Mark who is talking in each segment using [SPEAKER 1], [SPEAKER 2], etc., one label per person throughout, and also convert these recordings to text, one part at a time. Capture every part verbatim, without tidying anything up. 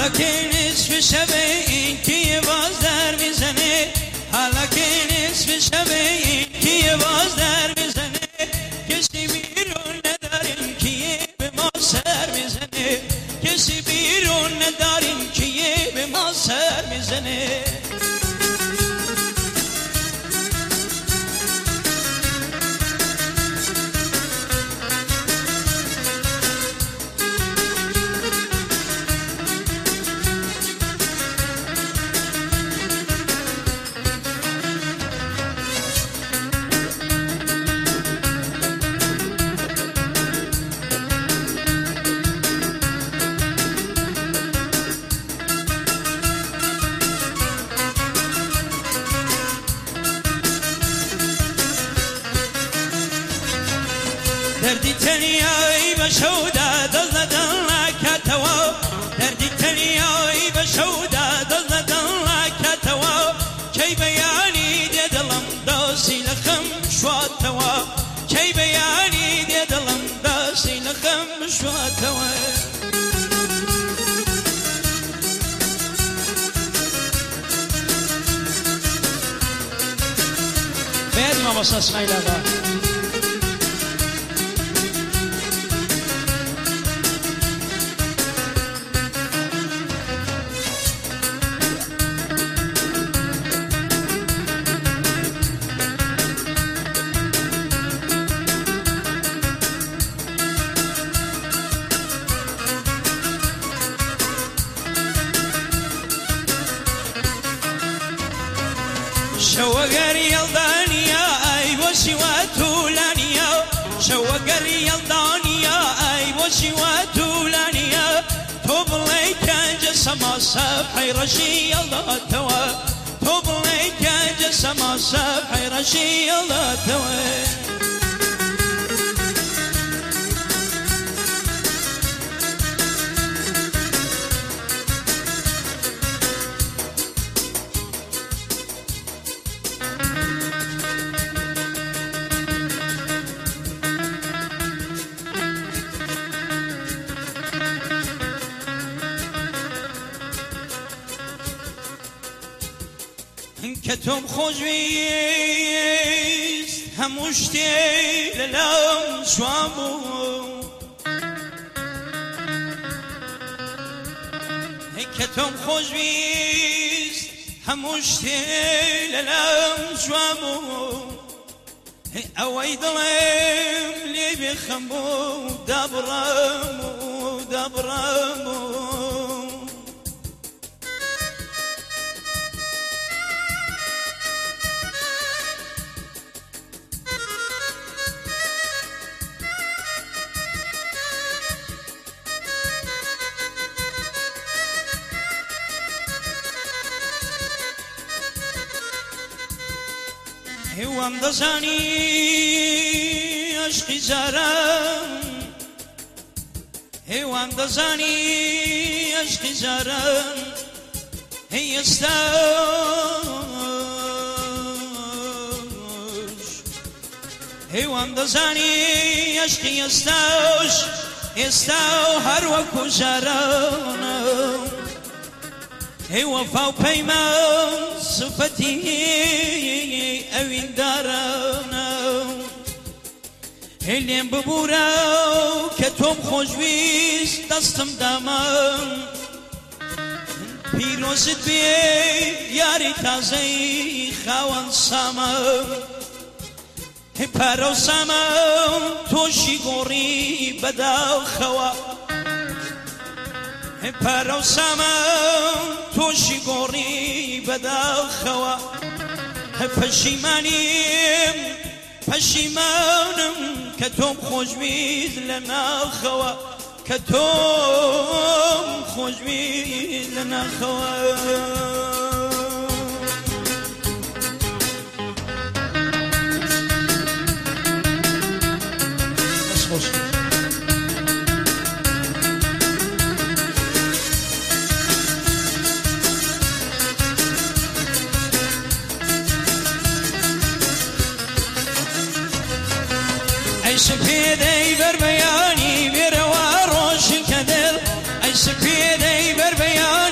[SPEAKER 1] حالا که نصف شب این که باز در میزنه، حالا که نصف شب این که باز در میزنه، کسی بیرون نداریم که به ما سر میزنه، کسی بیرون نداریم که به ما سر میزنه. دردی تنیایی بشوده دل ندن لکتوا، دردی تنیایی بشوده دل ندن لکتوا، کی بیانی دی دلم داسی لخم شواتوا، کی بیانی دی دلم داسی لخم شواتوا. بید ما بس اسماعیل آقا. شوقر يلدانيا اي وشواتولانيا، شوقر يلدانيا اي وشواتولانيا، توبليك جسما سبحي رشي الله توا، توبليك جسما سبحي رشي الله توا. کتم خوش ویست هموشتی للم شوامو، کتم خوش ویست هموشتی للم شوامو، اوی دلم لی بخمو دبرمو دبرمو. هوام دزانی عشقی زارم، هوام دزانی عشقی زارم، هی استاش هوام دزانی عشقی استاش، استاو هر وکو زارم، هی وفاو پیمان صفتی اوین دارنا، هلیم ببورو که توم خوشویست دستم دامم، پیروزت بی یاری تازهی خوان سامم، پرو سامم توشی گوری بداو خوا، پرو سامم توشی گوری بداو خوا. پشیمانیم پشیمانم که توم خوشویز لنا خوا، که توم خوشویز لنا خوا. سپیدی بر بیانی میروا روشن کدل، ای سپیدی بر بیانی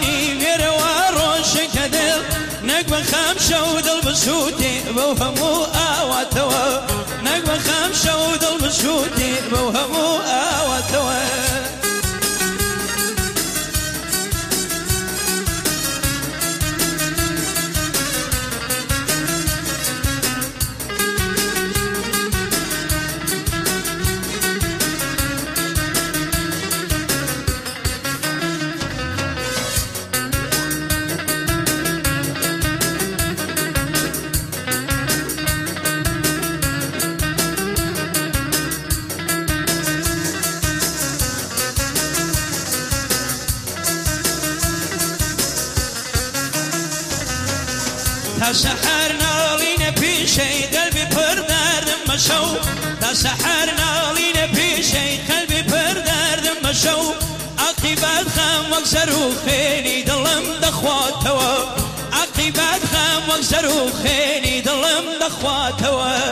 [SPEAKER 1] بسوتي بوهمو آواتوا نقوى خمسة ودل بسوتي بوهمو آواتوا تسحر نالين بيشي قلبي بردار مشو تسحر نالين بيشي قلبي بردار مشو عقبات خام وكسرو خيني دلم دخواتوا عقبات خام وكسرو خيني دلم دخواتوا